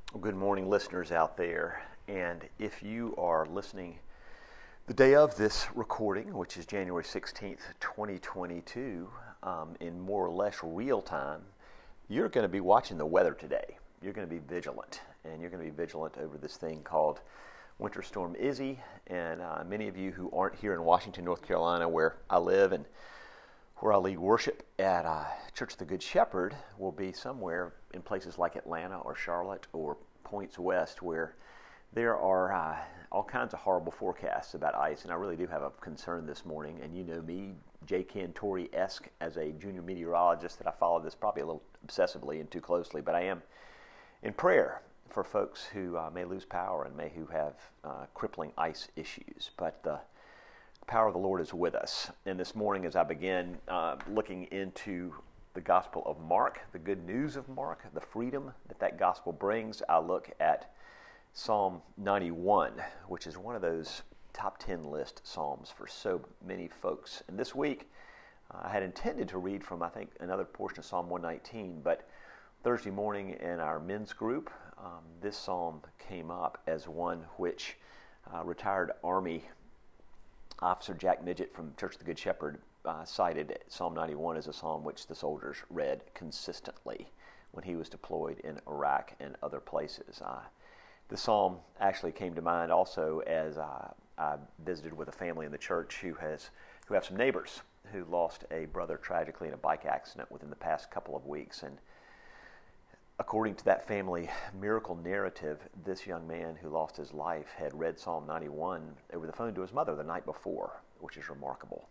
Well, good morning, listeners out there. And if you are listening the day of this recording, which is January 16th, 2022, in more or less real time, you're going to be watching the weather today. You're going to be vigilant, and you're going to be vigilant over this thing called Winter Storm Izzy. And many of you who aren't here in Washington, North Carolina, where I live and where I lead worship at Church of the Good Shepherd, will be somewhere in places like Atlanta or Charlotte or points west where there are all kinds of horrible forecasts about ice. And I really do have a concern this morning. And you know me, J. Cantori-esque, as a junior meteorologist, that I follow this probably a little obsessively and too closely. But I am in prayer for folks who may lose power and who have crippling ice issues. But the power of the Lord is with us. And this morning, as I begin looking into the Gospel of Mark, the good news of Mark, the freedom that gospel brings, I look at Psalm 91, which is one of those top 10 list psalms for so many folks. And this week, I had intended to read from, I think, another portion of Psalm 119, but Thursday morning in our men's group, this psalm came up as one which retired Army Officer Jack Midgett from Church of the Good Shepherd cited Psalm 91 as a psalm which the soldiers read consistently when he was deployed in Iraq and other places. The psalm actually came to mind also as I visited with a family in the church who have some neighbors who lost a brother tragically in a bike accident within the past couple of weeks. And according to that family miracle narrative, this young man who lost his life had read Psalm 91 over the phone to his mother the night before, which is remarkable.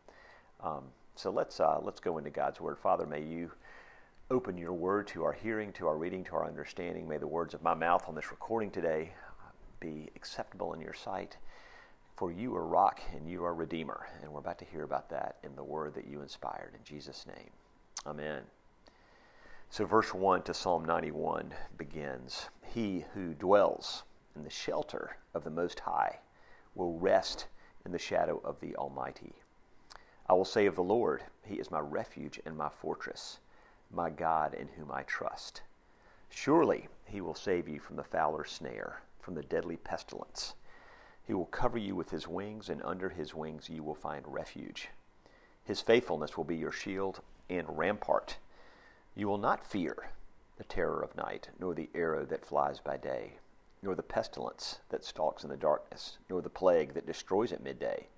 So let's go into God's Word. Father, may you open your Word to our hearing, to our reading, to our understanding. May the words of my mouth on this recording today be acceptable in your sight. For you are rock and you are Redeemer. And we're about to hear about that in the Word that you inspired. In Jesus' name, amen. So verse 1 to Psalm 91 begins, "He who dwells in the shelter of the Most High will rest in the shadow of the Almighty. I will say of the Lord, He is my refuge and my fortress, my God in whom I trust. Surely He will save you from the fowler's snare, from the deadly pestilence. He will cover you with His wings, and under His wings you will find refuge. His faithfulness will be your shield and rampart. You will not fear the terror of night, nor the arrow that flies by day, nor the pestilence that stalks in the darkness, nor the plague that destroys at midday.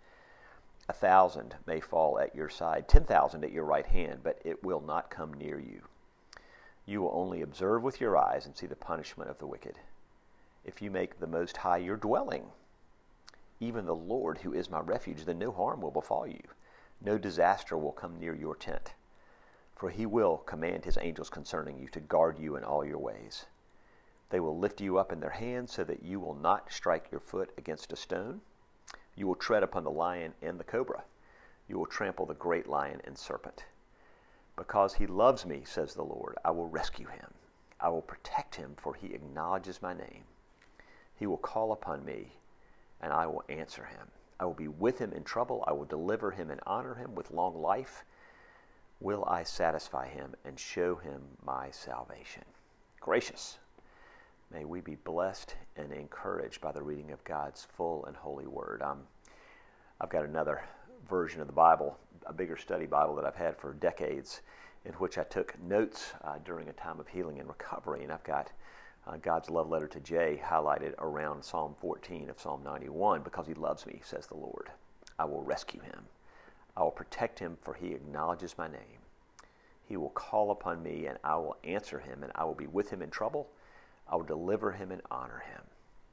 1,000 may fall at your side, 10,000 at your right hand, but it will not come near you. You will only observe with your eyes and see the punishment of the wicked. If you make the Most High your dwelling, even the Lord who is my refuge, then no harm will befall you. No disaster will come near your tent. For He will command His angels concerning you to guard you in all your ways. They will lift you up in their hands so that you will not strike your foot against a stone. You will tread upon the lion and the cobra. You will trample the great lion and serpent. Because He loves me, says the Lord, I will rescue Him. I will protect Him, for He acknowledges my name. He will call upon me, and I will answer Him. I will be with Him in trouble. I will deliver Him and honor Him. With long life will I satisfy Him and show Him my salvation." Gracious, may we be blessed and encouraged by the reading of God's full and holy Word. I've got another version of the Bible, a bigger study Bible that I've had for decades, in which I took notes during a time of healing and recovery. And I've got God's love letter to Jay highlighted around Psalm 14 of Psalm 91. Because He loves me, says the Lord, I will rescue Him. I will protect Him, for He acknowledges my name. He will call upon me, and I will answer Him, and I will be with Him in trouble. I will deliver Him and honor Him.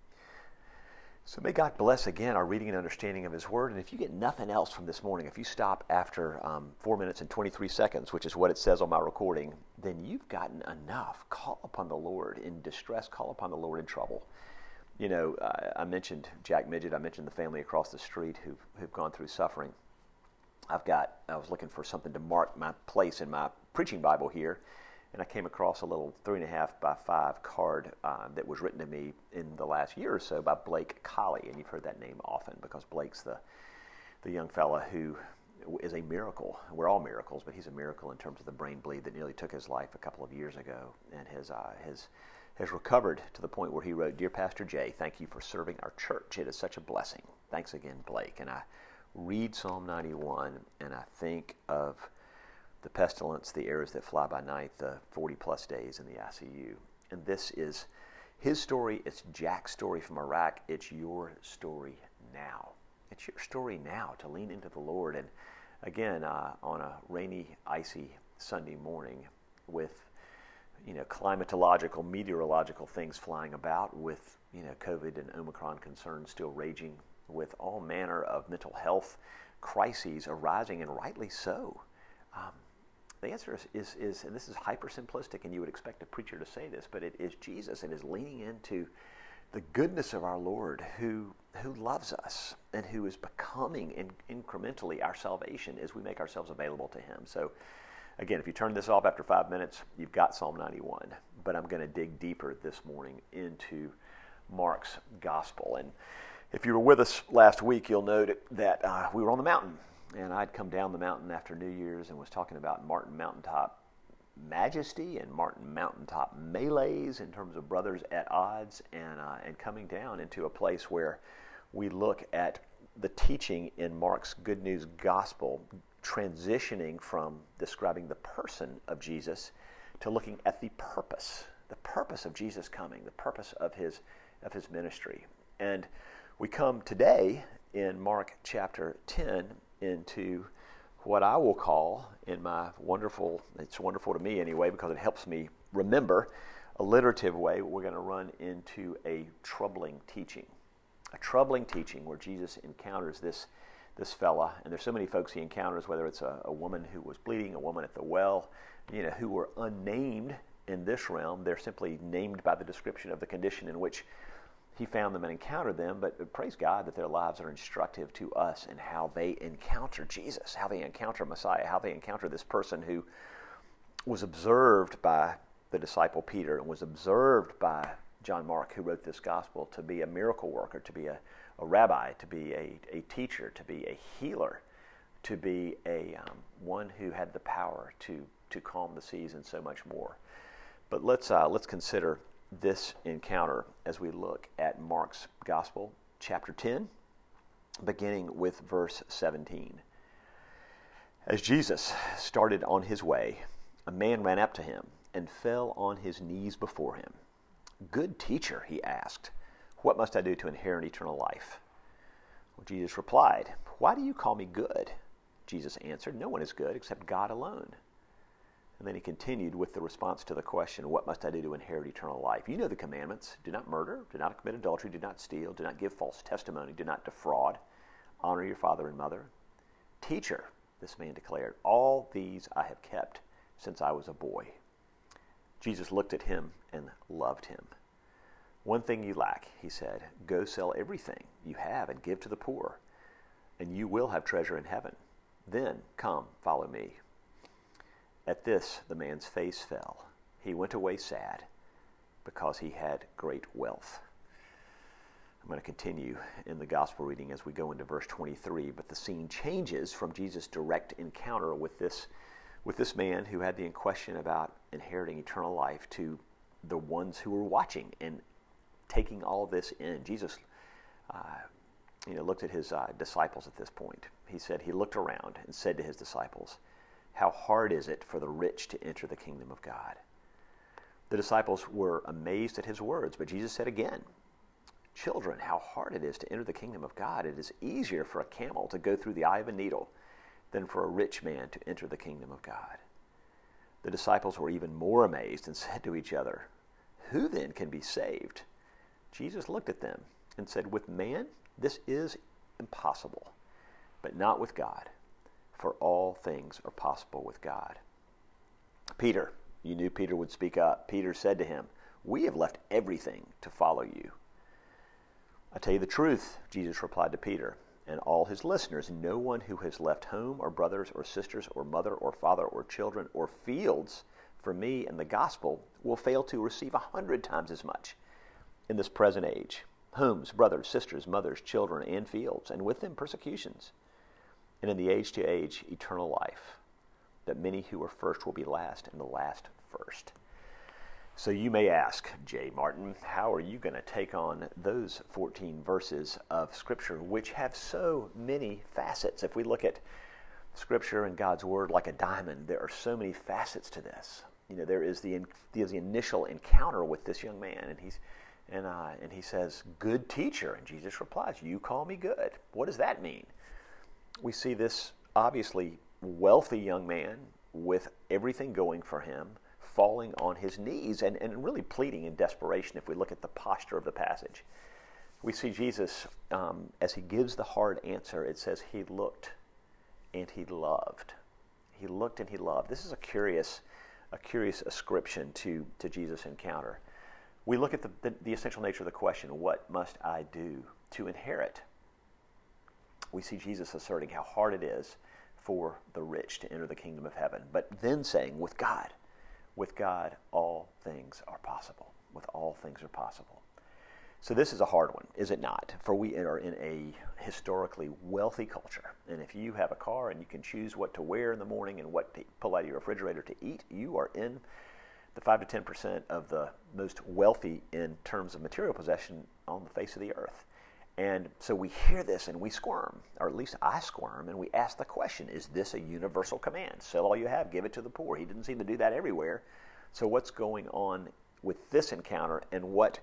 So may God bless again our reading and understanding of His Word. And if you get nothing else from this morning, if you stop after 4 minutes and 23 seconds, which is what it says on my recording, then you've gotten enough. Call upon the Lord in distress. Call upon the Lord in trouble. You know, I mentioned Jack Midgett. I mentioned the family across the street who've gone through suffering. I was looking for something to mark my place in my preaching Bible here, and I came across a little 3.5 by 5 card that was written to me in the last year or so by Blake Colley, and you've heard that name often because Blake's the young fella who is a miracle. We're all miracles, but he's a miracle in terms of the brain bleed that nearly took his life a couple of years ago, and has has recovered to the point where he wrote, "Dear Pastor Jay, thank you for serving our church. It is such a blessing. Thanks again, Blake." And I read Psalm 91 and I think of the pestilence, the arrows that fly by night, the 40-plus days in the ICU. And this is his story. It's Jack's story from Iraq. It's your story now. It's your story now to lean into the Lord. And again, on a rainy, icy Sunday morning with, climatological, meteorological things flying about, with, COVID and Omicron concerns still raging, with all manner of mental health crises arising, and rightly so. The answer is, and this is hyper simplistic, and you would expect a preacher to say this, but it is Jesus, and is leaning into the goodness of our Lord, who loves us and who is becoming incrementally our salvation as we make ourselves available to him. So again, if you turn this off after 5 minutes, you've got Psalm 91. But I'm going to dig deeper this morning into Mark's gospel. And if you were with us last week, you'll note that we were on the mountain. And I'd come down the mountain after New Year's and was talking about Martin Mountaintop majesty and Martin Mountaintop melees in terms of brothers at odds, and coming down into a place where we look at the teaching in Mark's Good News Gospel, transitioning from describing the person of Jesus to looking at the purpose of Jesus coming, the purpose of his ministry. And we come today in Mark chapter 10 into what I will call, in my it's wonderful to me anyway, because it helps me remember, a alliterative way, we're going to run into a troubling teaching. A troubling teaching where Jesus encounters this fella, and there's so many folks he encounters, whether it's a woman who was bleeding, a woman at the well, who were unnamed in this realm. They're simply named by the description of the condition in which he found them and encountered them, but praise God that their lives are instructive to us in how they encounter Jesus, how they encounter Messiah, how they encounter this person who was observed by the disciple Peter and was observed by John Mark, who wrote this gospel, to be a miracle worker, to be a rabbi, to be a teacher, to be a healer, to be one who had the power to calm the seas, and so much more. But let's consider this encounter as we look at Mark's Gospel, chapter 10, beginning with verse 17. As Jesus started on his way, a man ran up to him and fell on his knees before him. "Good teacher," he asked, "what must I do to inherit eternal life?" Well, Jesus replied, "Why do you call me good?" Jesus answered, "No one is good except God alone." And then he continued with the response to the question, "What must I do to inherit eternal life?" You know the commandments. Do not murder, do not commit adultery, do not steal, do not give false testimony, do not defraud, honor your father and mother. "Teacher," this man declared, "all these I have kept since I was a boy." Jesus looked at him and loved him. "One thing you lack," he said. "Go sell everything you have and give to the poor, and you will have treasure in heaven. Then come, follow me." At this, the man's face fell. He went away sad, because he had great wealth. I'm going to continue in the gospel reading as we go into verse 23, but the scene changes from Jesus' direct encounter with this man who had the question about inheriting eternal life to the ones who were watching and taking all this in. Jesus looked at his disciples at this point. He said, he looked around and said to his disciples, "How hard is it for the rich to enter the kingdom of God?" The disciples were amazed at his words, but Jesus said again, "Children, how hard it is to enter the kingdom of God. It is easier for a camel to go through the eye of a needle than for a rich man to enter the kingdom of God." The disciples were even more amazed and said to each other, "Who then can be saved?" Jesus looked at them and said, "With man, this is impossible, but not with God. For all things are possible with God." Peter, you knew Peter would speak up. Peter said to him, "We have left everything to follow you." "I tell you the truth," Jesus replied to Peter, and all his listeners, "no one who has left home or brothers or sisters or mother or father or children or fields for me and the gospel will fail to receive 100 times as much in this present age. Homes, brothers, sisters, mothers, children, and fields, and with them persecutions. And in the age to age, eternal life, that many who are first will be last, and the last first." So you may ask, Jay Martin, how are you going to take on those 14 verses of Scripture which have so many facets? If we look at Scripture and God's Word like a diamond, there are so many facets to this. There is the initial encounter with this young man, and he says, "Good teacher," and Jesus replies, "You call me good." What does that mean? We see this obviously wealthy young man with everything going for him, falling on his knees and really pleading in desperation. If we look at the posture of the passage, we see Jesus, as he gives the hard answer, it says he looked and he loved. He looked and he loved. This is a curious ascription to Jesus' encounter. We look at the essential nature of the question, what must I do to inherit? We see Jesus asserting how hard it is for the rich to enter the kingdom of heaven, but then saying, with God, all things are possible. With all things are possible. So this is a hard one, is it not? For we are in a historically wealthy culture. And if you have a car and you can choose what to wear in the morning and what to pull out of your refrigerator to eat, you are in the 5 to 10% of the most wealthy in terms of material possession on the face of the earth. And so we hear this and we squirm, or at least I squirm, and we ask the question, is this a universal command? Sell all you have, give it to the poor. He didn't seem to do that everywhere. So what's going on with this encounter, and what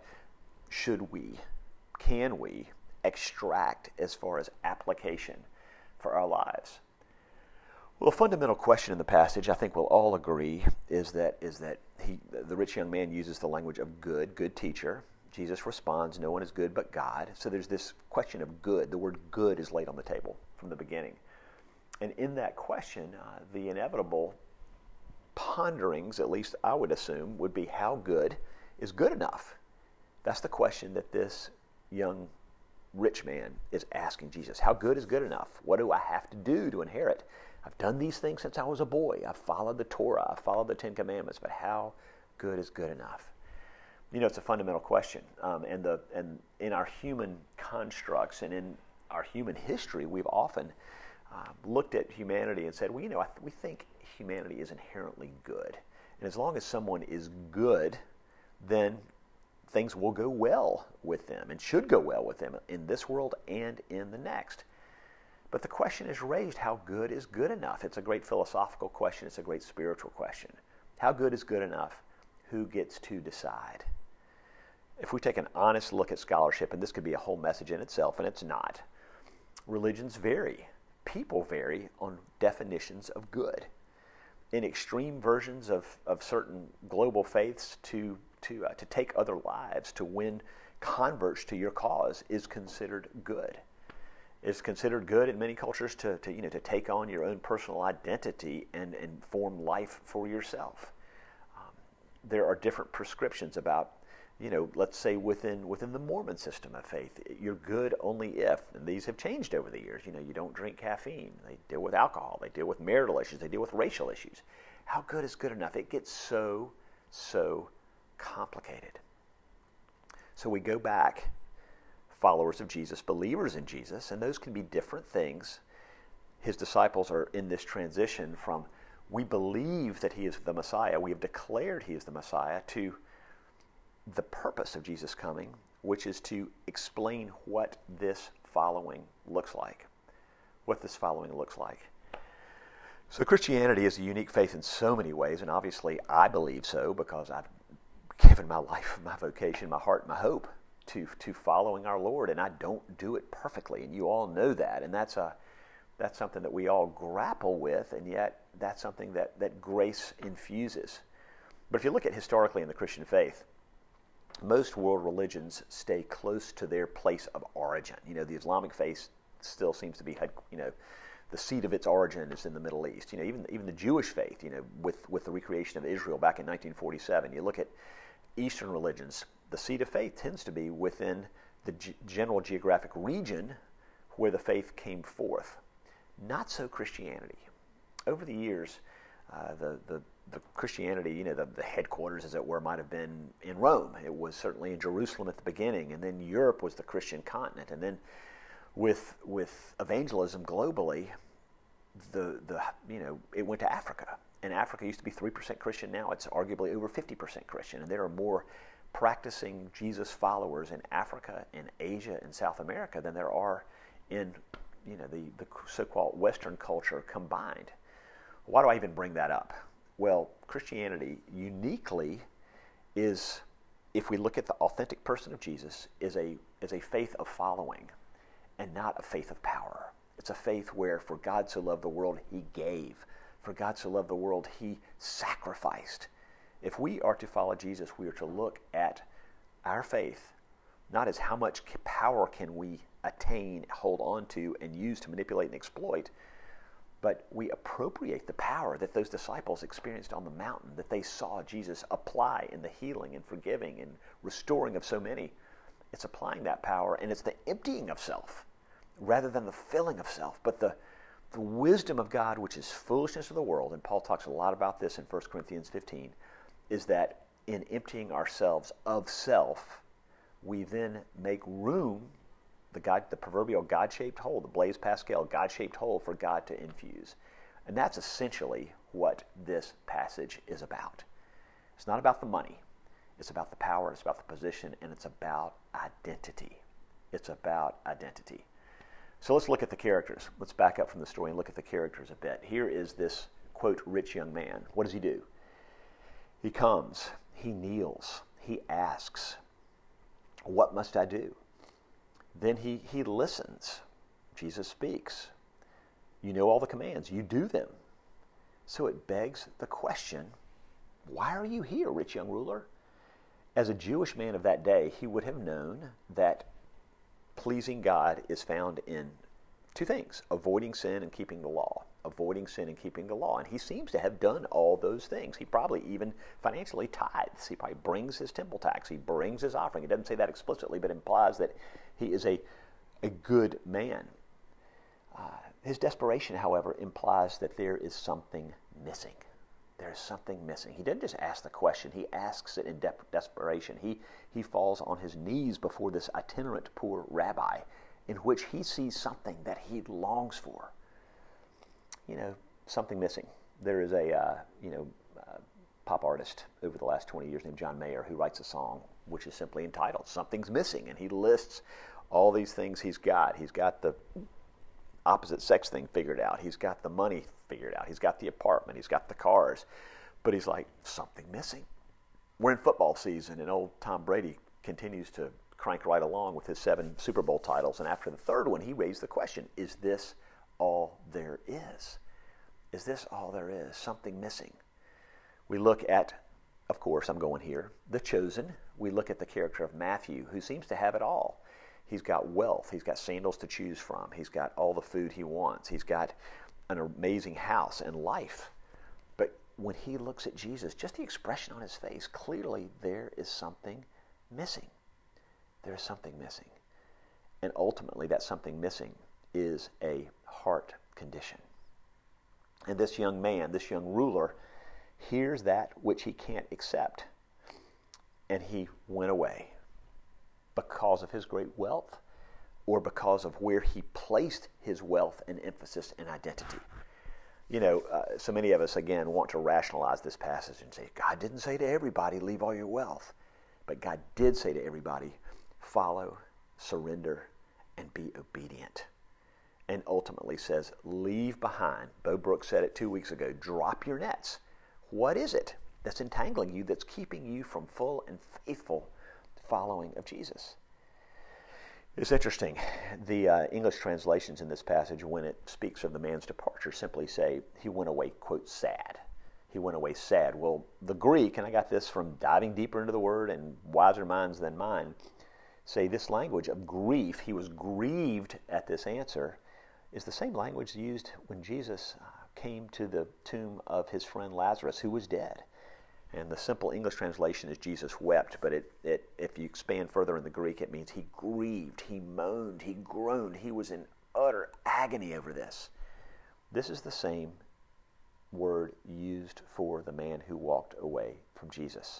can we extract as far as application for our lives? Well, a fundamental question in the passage, I think we'll all agree, is that the rich young man uses the language of good teacher. Jesus responds, no one is good but God. So there's this question of good. The word good is laid on the table from the beginning. And in that question, the inevitable ponderings, at least I would assume, would be how good is good enough? That's the question that this young rich man is asking Jesus. How good is good enough? What do I have to do to inherit? I've done these things since I was a boy. I've followed the Torah. I've followed the Ten Commandments. But how good is good enough? It's a fundamental question. And in our human constructs and in our human history, we've often looked at humanity and said, we think humanity is inherently good. And as long as someone is good, then things will go well with them and should go well with them in this world and in the next. But the question is raised, how good is good enough? It's a great philosophical question. It's a great spiritual question. How good is good enough? Who gets to decide? If we take an honest look at scholarship, and this could be a whole message in itself, and it's not, religions vary. People vary on definitions of good. In extreme versions of certain global faiths, to take other lives, to win converts to your cause is considered good. It's considered good in many cultures to take on your own personal identity and form life for yourself. There are different prescriptions about, let's say within the Mormon system of faith, you're good only if, and these have changed over the years, you don't drink caffeine. They deal with alcohol. They deal with marital issues. They deal with racial issues. How good is good enough? It gets so complicated. So we go back, followers of Jesus, believers in Jesus, and those can be different things. His disciples are in this transition from, we believe that he is the Messiah, we have declared he is the Messiah, to the purpose of Jesus coming, which is to explain what this following looks like. So Christianity is a unique faith in so many ways, and obviously I believe so because I've given my life, my vocation, my heart, my hope to following our Lord, and I don't do it perfectly, and you all know that, and that's something that we all grapple with, and yet that's something that grace infuses. But if you look at historically in the Christian faith, most world religions stay close to their place of origin. The Islamic faith still seems to be, the seat of its origin is in the Middle East. Even the Jewish faith, with the recreation of Israel back in 1947. You look at Eastern religions, the seat of faith tends to be within the general geographic region where the faith came forth. Not so Christianity. Over the years, the Christianity, the headquarters, as it were, might have been in Rome. It was certainly in Jerusalem at the beginning, and then Europe was the Christian continent, and then with evangelism globally, it went to Africa, in Africa used to be 3% Christian. Now it's arguably over 50% Christian. And there are more practicing Jesus followers in Africa, in Asia, and South America than there are in the so-called Western culture combined. Why do I even bring that up? Well, Christianity uniquely is, if we look at the authentic person of Jesus, is a faith of following and not a faith of power. It's a faith where for God so loved the world, he gave. For God so loved the world, he sacrificed. If we are to follow Jesus, we are to look at our faith not as how much power can we attain, hold on to, and use to manipulate and exploit, but we appropriate the power that those disciples experienced on the mountain, that they saw Jesus apply in the healing and forgiving and restoring of so many. It's applying that power, and it's the emptying of self rather than the filling of self, but the wisdom of God, which is foolishness of the world, and Paul talks a lot about this in 1 Corinthians 15, is that in emptying ourselves of self, we then make room, the proverbial God-shaped hole, the Blaise Pascal God-shaped hole for God to infuse. And that's essentially what this passage is about. It's not about the money. It's about the power, it's about the position, and it's about identity. It's about identity. So let's look at the characters. Let's back up from the story and look at the characters a bit. Here is this, quote, rich young man. What does he do? He comes, he kneels, he asks, what must I do? Then he listens. Jesus speaks. You know all the commands. You do them. So it begs the question, why are you here, rich young ruler? As a Jewish man of that day, he would have known that pleasing God is found in two things: avoiding sin and keeping the law. Avoiding sin and keeping the law. And he seems to have done all those things. He probably even financially tithes. He probably brings his temple tax. He brings his offering. It doesn't say that explicitly, but implies that he is a good man. His desperation, however, implies that there is something missing. There is something missing. He doesn't just ask the question. He asks it in desperation. He falls on his knees before this itinerant poor rabbi, in which he sees something that he longs for. Something missing. There is a pop artist over the last 20 years named John Mayer who writes a song which is simply entitled Something's Missing, and he lists all these things he's got. He's got the opposite sex thing figured out. He's got the money figured out. He's got the apartment. He's got the cars. But he's like, something missing. We're in football season, and old Tom Brady continues to crank right along with his 7 Super Bowl titles. And after the third one, he raised the question, is this all there is? Is this all there is? Something missing. We look at, of course, I'm going here, the chosen. We look at the character of Matthew, who seems to have it all. He's got wealth. He's got sandals to choose from. He's got all the food he wants. He's got an amazing house and life. But when he looks at Jesus, just the expression on his face, clearly there is something missing. There is something missing. And ultimately, that something missing is a heart condition. And this young man, this young ruler, hears that which he can't accept. And he went away because of his great wealth or because of where he placed his wealth and emphasis and identity. So many of us, again, want to rationalize this passage and say, God didn't say to everybody, leave all your wealth. But God did say to everybody, follow, surrender, and be obedient. And ultimately says, leave behind. Bo Brooks said it 2 weeks ago, drop your nets. What is it that's entangling you, that's keeping you from full and faithful following of Jesus? It's interesting. The English translations in this passage, when it speaks of the man's departure, simply say, he went away, quote, sad. He went away sad. Well, the Greek, and I got this from diving deeper into the word and wiser minds than mine, say this language of grief, he was grieved at this answer, is the same language used when Jesus came to the tomb of his friend Lazarus, who was dead. And the simple English translation is Jesus wept, but if you expand further in the Greek, it means he grieved, he moaned, he groaned, he was in utter agony over this. This is the same word used for the man who walked away from Jesus.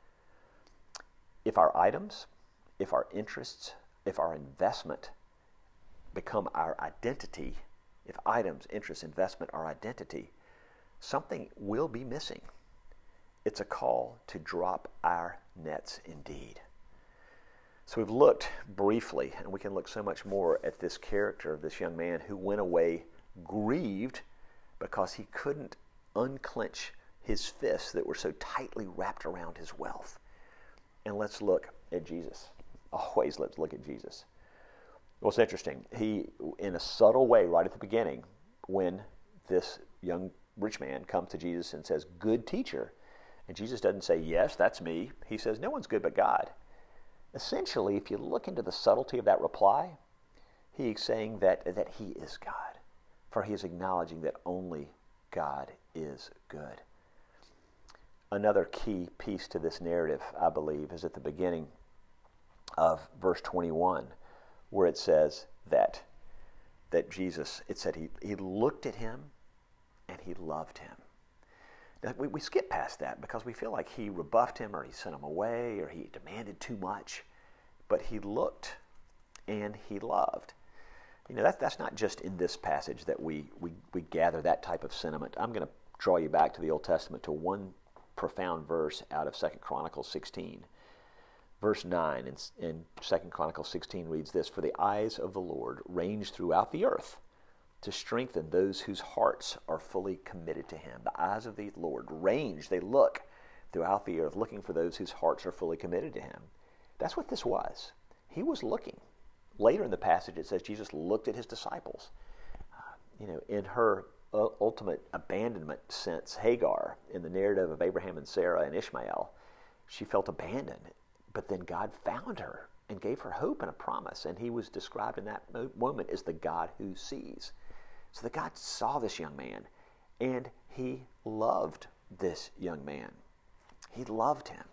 If our items, if our interests, if our investment become our identity, if items, interests, investment are identity, something will be missing. It's a call to drop our nets indeed. So we've looked briefly, and we can look so much more at this character of this young man who went away grieved because he couldn't unclench his fists that were so tightly wrapped around his wealth. And let's look at Jesus. Always let's look at Jesus. Well, it's interesting. He, in a subtle way, right at the beginning, when this young rich man comes to Jesus and says, "Good teacher," and Jesus doesn't say, "Yes, that's me." He says, "No one's good but God." Essentially, if you look into the subtlety of that reply, he's saying that he is God, for he is acknowledging that only God is good. Another key piece to this narrative, I believe, is at the beginning of verse 21, where it says that Jesus, it said he looked at him and he loved him. Now, we skip past that because we feel like he rebuffed him or he sent him away or he demanded too much. But he looked and he loved. You know, that's not just in this passage that we gather that type of sentiment. I'm going to draw you back to the Old Testament to one profound verse out of 2 Chronicles 16. Verse 9 in 2 Chronicles 16 reads this: "For the eyes of the Lord range throughout the earth to strengthen those whose hearts are fully committed to him." The eyes of the Lord range, they look throughout the earth, looking for those whose hearts are fully committed to him. That's what this was. He was looking. Later in the passage it says Jesus looked at his disciples. In her ultimate abandonment sense, Hagar, in the narrative of Abraham and Sarah and Ishmael, she felt abandoned. But then God found her and gave her hope and a promise. And he was described in that moment as the God who sees. So that God saw this young man, and he loved this young man. He loved him.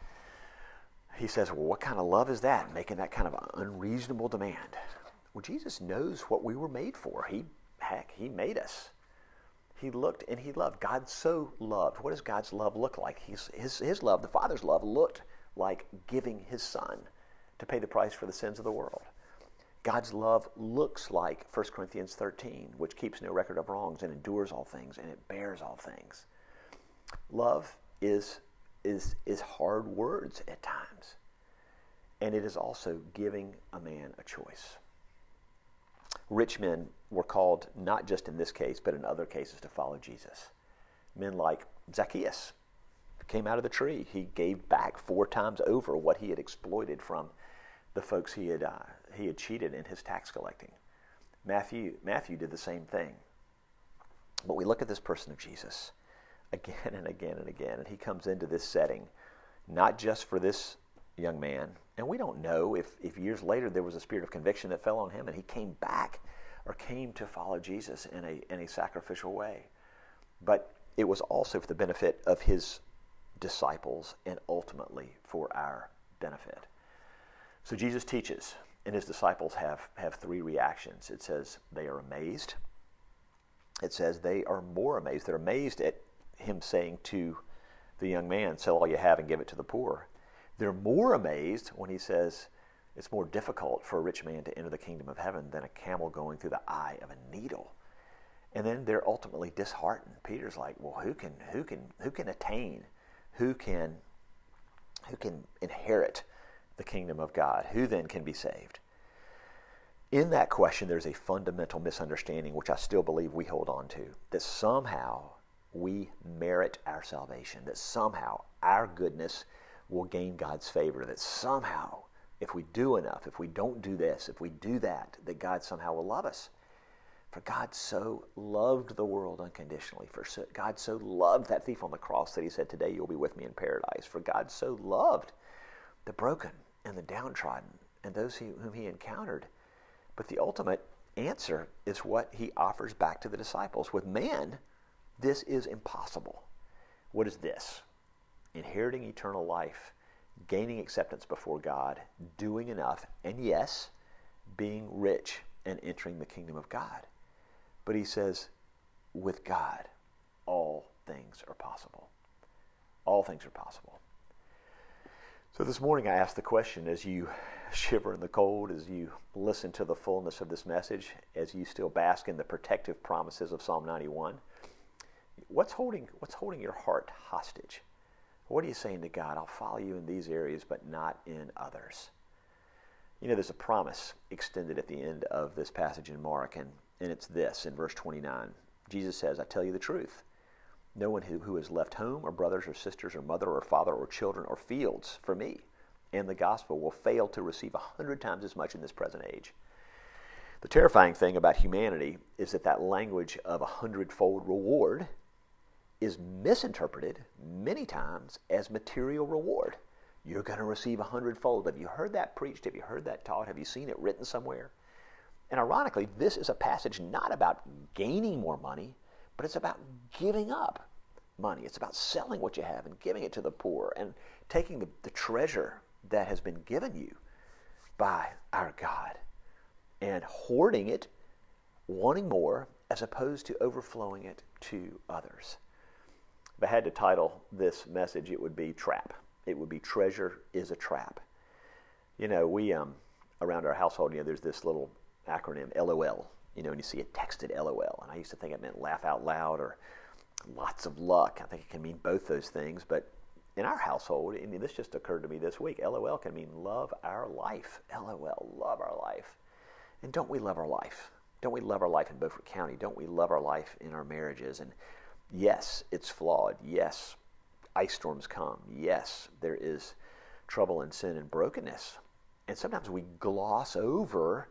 He says, well, what kind of love is that? Making that kind of unreasonable demand. Well, Jesus knows what we were made for. He made us. He looked and he loved. God so loved. What does God's love look like? His love, the Father's love, looked like giving his Son to pay the price for the sins of the world. God's love looks like 1 Corinthians 13, which keeps no record of wrongs and endures all things and it bears all things. Love is hard words at times. And it is also giving a man a choice. Rich men were called, not just in this case, but in other cases, to follow Jesus. Men like Zacchaeus came out of the tree. He gave back 4 times over what he had exploited from the folks he had cheated in his tax collecting. Matthew did the same thing. But we look at this person of Jesus again and again and again, and he comes into this setting, not just for this young man, and we don't know if years later there was a spirit of conviction that fell on him and he came back or came to follow Jesus in a sacrificial way. But it was also for the benefit of his disciples and ultimately for our benefit. So Jesus teaches, and his disciples have 3 reactions. It says they are amazed. It says they are more amazed. They're amazed at him saying to the young man, "Sell all you have and give it to the poor." They're more amazed when he says it's more difficult for a rich man to enter the kingdom of heaven than a camel going through the eye of a needle. And then they're ultimately disheartened. Peter's like, well, who can attain? Who can inherit the kingdom of God? Who then can be saved? In that question, there's a fundamental misunderstanding, which I still believe we hold on to, that somehow we merit our salvation, that somehow our goodness will gain God's favor, that somehow if we do enough, if we don't do this, if we do that, that God somehow will love us. For God so loved the world unconditionally. God so loved that thief on the cross that he said, "Today you'll be with me in paradise." For God so loved the broken and the downtrodden and those whom he encountered. But the ultimate answer is what he offers back to the disciples. With man, this is impossible. What is this? Inheriting eternal life, gaining acceptance before God, doing enough, and yes, being rich and entering the kingdom of God. But he says, with God, all things are possible. All things are possible. So this morning I asked the question, as you shiver in the cold, as you listen to the fullness of this message, as you still bask in the protective promises of Psalm 91, What's holding your heart hostage? What are you saying to God? I'll follow you in these areas, but not in others. You know, there's a promise extended at the end of this passage in Mark, and it's this, in verse 29. Jesus says, I tell you the truth. No one who has left home or brothers or sisters or mother or father or children or fields for me and the gospel will fail to receive 100 times as much in this present age. The terrifying thing about humanity is that language of 100-fold reward is misinterpreted many times as material reward. You're going to receive 100-fold. Have you heard that preached? Have you heard that taught? Have you seen it written somewhere? And ironically, this is a passage not about gaining more money, but it's about giving up money. It's about selling what you have and giving it to the poor and taking the treasure that has been given you by our God and hoarding it, wanting more, as opposed to overflowing it to others. If I had to title this message, it would be Trap. It would be Treasure is a Trap. You know, we, around our household, there's this little acronym, LOL, and you see it texted LOL. And I used to think it meant laugh out loud or lots of luck. I think it can mean both those things. But in our household, this just occurred to me this week, LOL can mean love our life. LOL, love our life. And don't we love our life? Don't we love our life in Beaufort County? Don't we love our life in our marriages? And yes, it's flawed. Yes, ice storms come. Yes, there is trouble and sin and brokenness. And sometimes we gloss over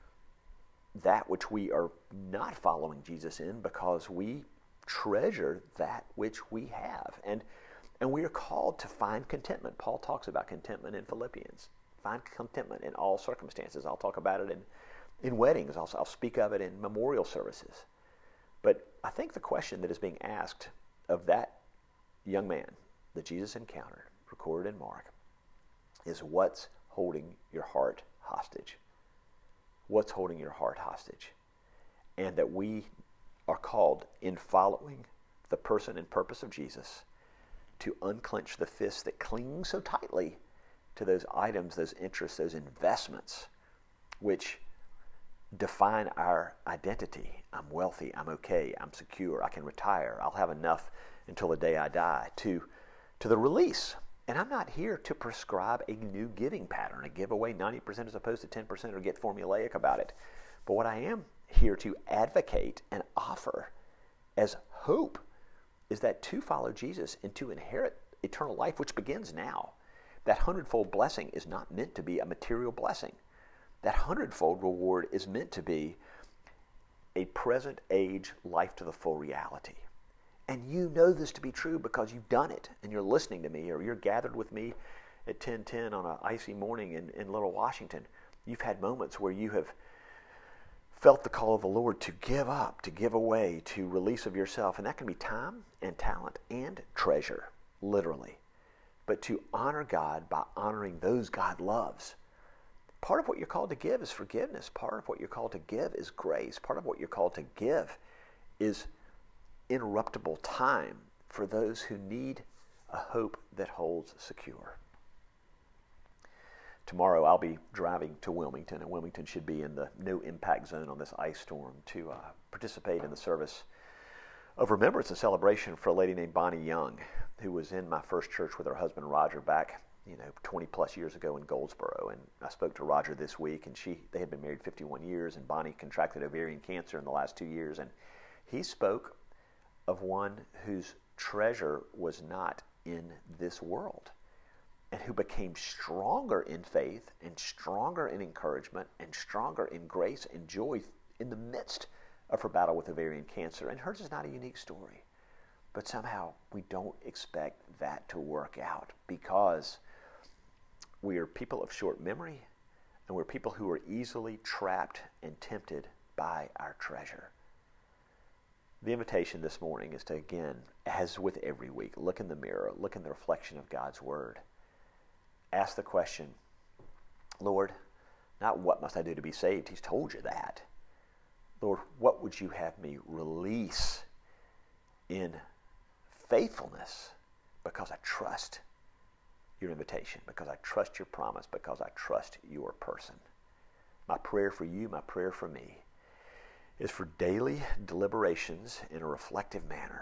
that which we are not following Jesus in because we treasure that which we have. And we are called to find contentment. Paul talks about contentment in Philippians. Find contentment in all circumstances. I'll talk about it in weddings. I'll speak of it in memorial services. But I think the question that is being asked of that young man that Jesus encountered, recorded in Mark, is what's holding your heart hostage? What's holding your heart hostage? And that we are called, in following the person and purpose of Jesus, to unclench the fist that cling so tightly to those items, those interests, those investments, which define our identity. I'm wealthy, I'm okay, I'm secure, I can retire, I'll have enough until the day I die, to the release. And I'm not here to prescribe a new giving pattern, a give away 90% as opposed to 10% or get formulaic about it. But what I am here to advocate and offer as hope is that to follow Jesus and to inherit eternal life, which begins now, that 100-fold blessing is not meant to be a material blessing. That 100-fold reward is meant to be a present age life to the full reality. And you know this to be true because you've done it and you're listening to me, or you're gathered with me at 10:10 on an icy morning in Little Washington. You've had moments where you have felt the call of the Lord to give up, to give away, to release of yourself. And that can be time and talent and treasure, literally. But to honor God by honoring those God loves. Part of what you're called to give is forgiveness. Part of what you're called to give is grace. Part of what you're called to give is interruptible time for those who need a hope that holds secure. Tomorrow I'll be driving to Wilmington, and Wilmington should be in the no impact zone on this ice storm, to participate in the service of remembrance and celebration for a lady named Bonnie Young, who was in my first church with her husband Roger back 20 plus years ago in Goldsboro. And I spoke to Roger this week, and they had been married 51 years, and Bonnie contracted ovarian cancer in the last 2 years. And he spoke of one whose treasure was not in this world, and who became stronger in faith and stronger in encouragement and stronger in grace and joy in the midst of her battle with ovarian cancer. And hers is not a unique story. But somehow we don't expect that to work out because we are people of short memory, and we're people who are easily trapped and tempted by our treasure. The invitation this morning is to, again, as with every week, look in the mirror, look in the reflection of God's Word. Ask the question, Lord, not what must I do to be saved? He's told you that. Lord, what would you have me release in faithfulness, because I trust your invitation, because I trust your promise, because I trust your person. My prayer for you, my prayer for me, is for daily deliberations in a reflective manner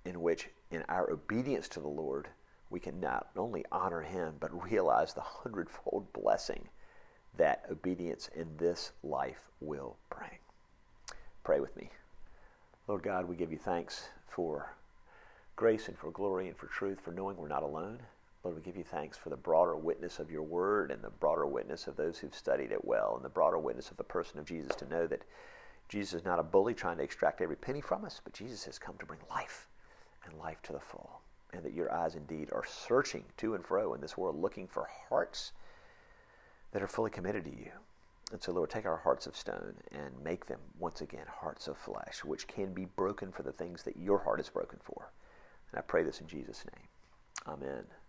in which, in our obedience to the Lord, we can not only honor Him, but realize the hundredfold blessing that obedience in this life will bring. Pray with me. Lord God, we give you thanks for grace and for glory and for truth, for knowing we're not alone. Lord, we give you thanks for the broader witness of your word and the broader witness of those who've studied it well and the broader witness of the person of Jesus, to know that Jesus is not a bully trying to extract every penny from us, but Jesus has come to bring life and life to the full, and that your eyes indeed are searching to and fro in this world, looking for hearts that are fully committed to you. And so, Lord, take our hearts of stone and make them, once again, hearts of flesh, which can be broken for the things that your heart is broken for. And I pray this in Jesus' name. Amen.